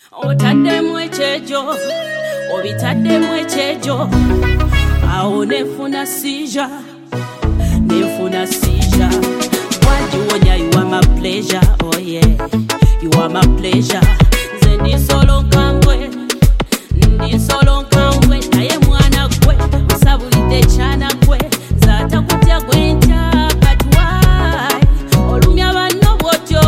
Otademu echejo, obitademu echejo. Aho nefuna seizure. Why you are my pleasure, oh yeah. You are my pleasure. Zendi solo kangwe, naye mwana gwe, usabulide chana gwe, zata kutya gwencha katwai, olumya banno bwotyo.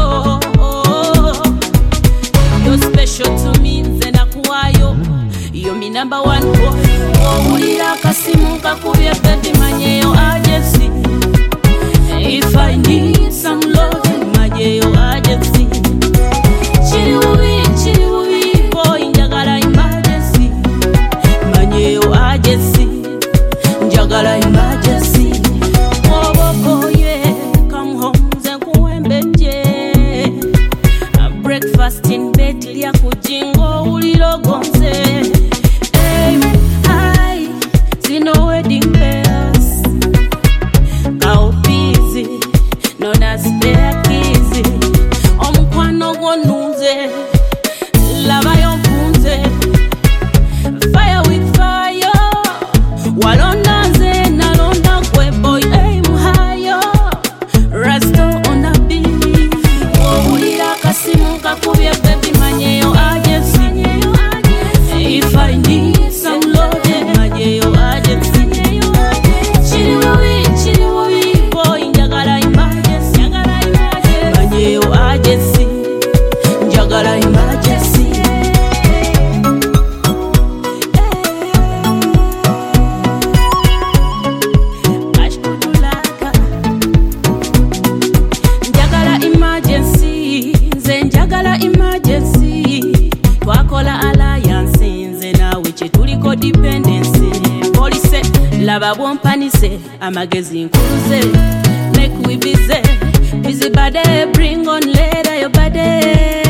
You're special to me, nze nakuwayo. You're me number one boy. Owulira kasimu kakubye baby manyeyo agency. If I need some love, manyeyo agency. Chiri ubi, boy, njagala emergency. Manyeyo agency, njagala emergency. Oboko yeah, come home, nze nkuwembeje. Breakfast in bed, lya kujingo ulilo gonze. Hey, hi, zino wedding bells. Kao busy, nona spare kizi. Omukwano gwonuze, lava yompunze. Fire with fire, walonda nze nalonda gwe boy. Hey, muhayo, rasto on a beat. Owulira kasimu kakubye baby manyeyo agency. If I need some love, manyeyo agency. Chiri ubi, boy, njagala emergency. Manyeyo agency, njagala emergency. Ashkutulaka, njagala emergency, nze njagala emergency. Twakola alliance, nze nawe kyetuliko dependency. Police, laba bwompanise, amagezi nkuluze. Make we busy body, bring on later your body.